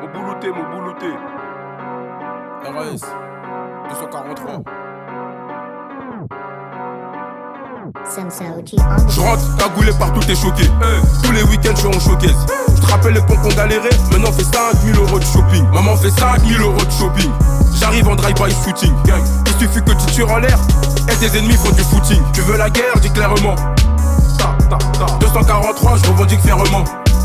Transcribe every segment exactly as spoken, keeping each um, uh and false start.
boulouté, mon boulouté. R S deux cent quarante-trois. Je rentre cagoulé partout, t'es choqué. Hey. Tous les week-ends, je suis en showcase. Je te rappelle les pompes qu'on galérait. Maintenant, on fait cinq mille euros de shopping. Maman fait cinq mille euros de shopping. J'arrive en drive-by shooting. Gang. Il suffit que tu tires en l'air et tes ennemis font du footing. Tu veux la guerre, dis clairement. Ta, ta, ta. deux cent quarante-trois, je revendique fièrement.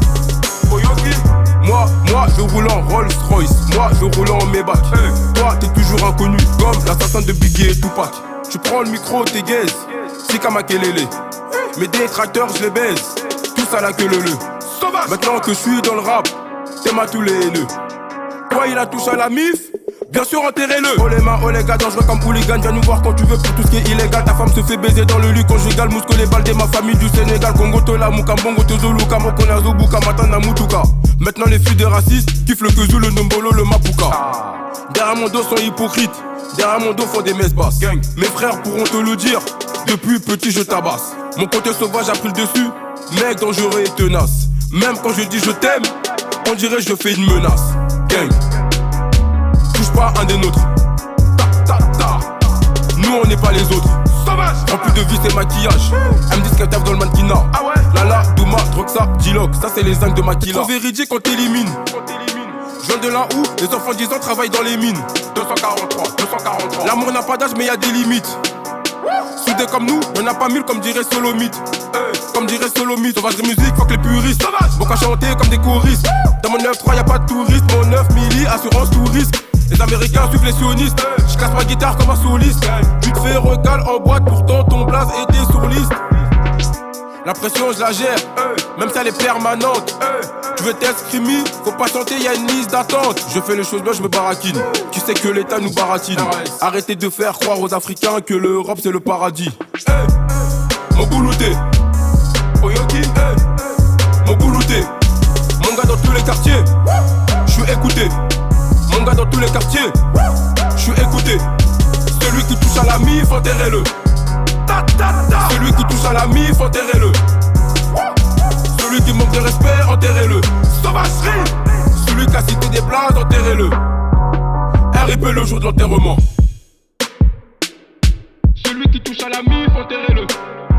Moi, moi, je roule en Rolls Royce. Moi, je roule en Maybach. Hey. Toi, t'es toujours inconnu, comme l'assassin de Biggie et Tupac. Tu prends le micro, t'es gaze. Sika Makelele. Mes détracteurs, je les baise. Tous à la queue leu. Maintenant que je suis dans le rap, t'aimes à tous les haineux. Toi, il a touché à la mif. Bien sûr, enterrez-le. Oh les mains, oh les gars, dangereux comme hooligan. Viens nous voir quand tu veux pour tout ce qui est illégal. Ta femme se fait baiser dans le lit conjugal. Mousco les balles de ma famille du Sénégal. Congo Tola, Mukambongo, Tozolu, Kamokona, Zobuka, Matana, Mutuka. Maintenant les filles des racistes kiffent le Kezu, le Nombolo, le Mapuka. Derrière mon dos sont hypocrites. Derrière mon dos font des messes basses. Gang. Mes frères pourront te le dire. Depuis petit je tabasse. Mon côté sauvage a pris le dessus. Mec dangereux et tenace. Même quand je dis je t'aime, on dirait je fais une menace. Gang. Touche pas un des nôtres. Ta, ta, ta. Nous on n'est pas les autres. Sauvage. Rempli de vis et maquillage. Elle me dit qu'elle tape dans le mannequinat. Ah ouais. Lala, Douma, Droxa, Diloc. Ça c'est les zincs de Makila. Trop véridique on t'élimine. Je viens de là où les enfants de dix ans travaillent dans les mines. deux cent quarante-trois, deux cent quarante-trois. L'amour n'a pas d'âge mais y a des limites. Soudés comme nous, y'en a pas mille comme dirait Solomite. Hey. Comme dirait Solomite, sauvage de musique, fuck les puristes. Bon qu'à chanter comme des choristes. Dans mon neuf trois y'a pas de touristes. Mon neuf milli, assurance tout risque. Les Américains suivent les sionistes. Hey. Je casse ma guitare comme un soliste. Hey. Tu te fais recal en boîte, pourtant ton blaze était sur liste. La pression je la gère, hey. Même si elle est permanente. Hey. Tu veux t'exprimer, faut pas chanter, y'a une liste d'attente. Je fais les choses bien, je me baratine. Tu sais que l'État nous baratine. Arrêtez de faire croire aux Africains que l'Europe c'est le paradis. Hey. Mon boulouté, Oyoki, hey. Mon boulouté. Mon gars dans tous les quartiers, je suis écouté. Mon gars dans tous les quartiers, je suis écouté. Celui qui touche à la mif, enterrez-le. Celui qui touche à la mif, enterrez-le. Celui qui manque de respect, enterrez-le. Sauvagerie. Celui qui a cité des blagues, enterrez-le. R I P le jour de l'enterrement. Celui qui touche à la mif, enterrez-le.